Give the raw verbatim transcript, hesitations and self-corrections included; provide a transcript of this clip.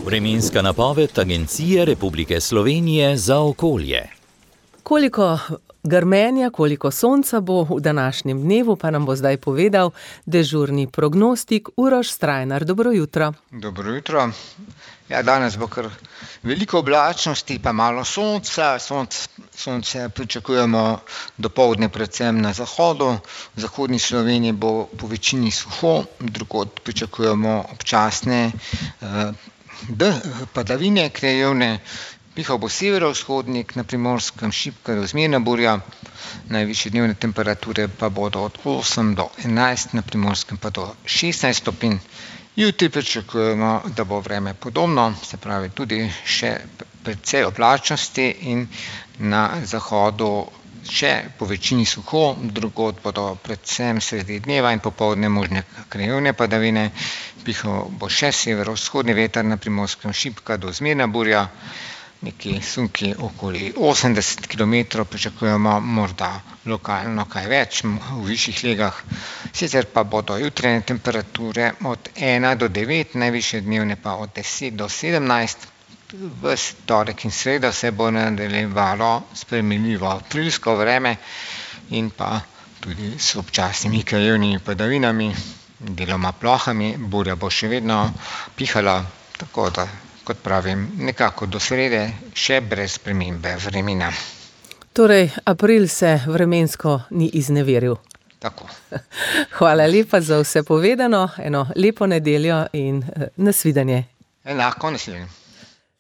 Vremenska napoved Agencije Republike Slovenije za okolje. Koliko grmenja, koliko sonca bo v današnjem dnevu, pa nam bo zdaj povedal dežurni prognostik Uroš Strajnar. Dobro jutro. Dobro jutro. Ja, danes bo kar veliko oblačnosti, pa malo sonca. Sonce, sonce pričakujemo dopoldne predvsem na zahodu. V zahodni Sloveniji bo po večini suho, drugod pričakujemo občasne eh, padavine krajevne. Pihal bo severovzhodnik, na Primorskem šibka do zmerna burja, najvišje dnevne temperature pa bodo od osem do enajst, na Primorskem pa do šestnajst stopinj. Jutri pričakujemo, da bo vreme podobno, se pravi tudi še precej oblačnosti in na zahodu še po večini suho, drugod bodo predvsem sredi dneva in popoldne možne krajevne padavine. Pihal bo še severovzhodni veter, na Primorskem šibka do zmerna burja, neki sunki okoli osemdeset kilometrov, pričakujemo morda lokalno kaj več v višjih legah. Sicer pa bodo jutranje temperature od ena do devet, najvišje dnevne pa od deset do sedemnajst. V torek in sredo se bo nadaljevalo spremenljivo aprilsko vreme in pa tudi s občasnimi krajevnimi padavinami, deloma plohami. Burja bo še vedno pihala, tako da, kot pravim, nekako do srede še brez spremembe vremena. Torej, april se vremensko ni izneveril. Tako. Hvala lepa za vse povedano, eno lepo nedeljo in nasvidenje. Enako, nasvidenje.